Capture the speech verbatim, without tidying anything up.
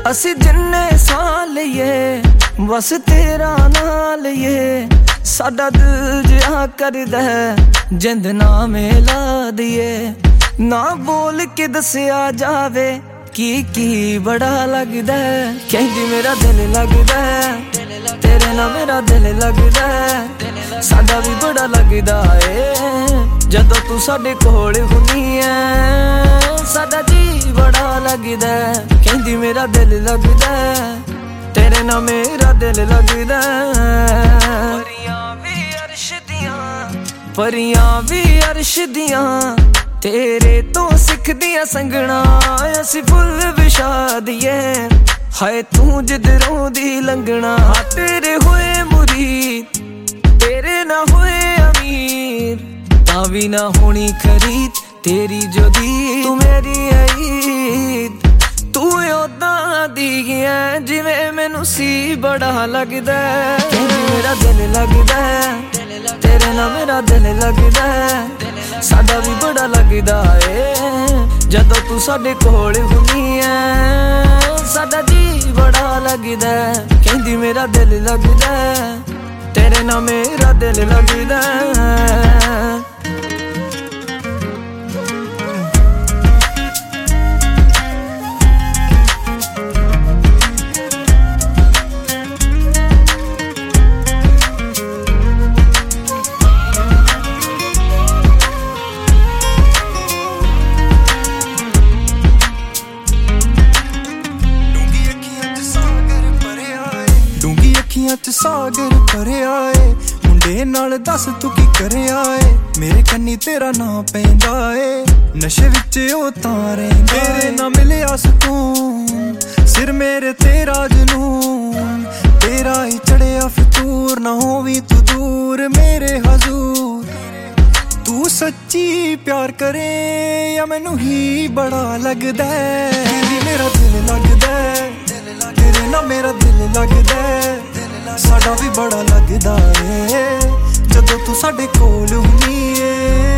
असी जिन्ने सां लईए बस तेरा ना लईए, साडा दिल जिहा करदा है जिंद नामे ला दिए। ना बोल के दसिया जावे की की बड़ा लगदा है, कहंदी मेरा दिल लगदा है तेरे नाल मेरा दिल लगदा है, साडा भी बड़ा लगदा है जदों तू साडे कोल हुंदी है, साडा जी बड़ा लगदा है, कहंदी मेरा दिल लगदा है तेरे नाल मेरा दिल लगदा है। परियां भी अर्श दियां परियां भी अर्श दियां तेरे तो सिखदियां संगना, असी फुल विछा दिए हाय तू जिधरों दी लंघना। तेरे होए मुरीद तेरे ना होए अमीर, तावी ना होनी खरीद तेरी जो दी तू मेरी ईद। तू ओदां दी है जिवें मैनू सी बड़ा लगदा है, कहंदी मेरा दिल लगदा है तेरे नाल मेरा दिल लगदा है, साडा भी बड़ा लगदा है जदों तू साडे कोल हुंदी है, साडा जी बड़ा लगदा है, कहंदी मेरा दिल लगदा है तेरे नाल मेरा दिल लगदा है। च सागर भरिया ए मुंडे नाल दस तू की करिया ए, मेरे कन्नी तेरा नां पैंदा ए, नशे विच ओ तां रहिंदा तेरे ना मिलिया सुकून, सिर मेरे तेरा जुनून, तेरा ही चढ़िया फितूर, ना होवी तू दूर मेरे हजूर। तू सच्ची प्यार करे या मैनू ही बड़ा लगदा है, मेरा दिल लगदा है तेरे ना मेरा दिल लगदा है, साडा भी बड़ा लगदा है जदों तू साडे कोल हुंदी है।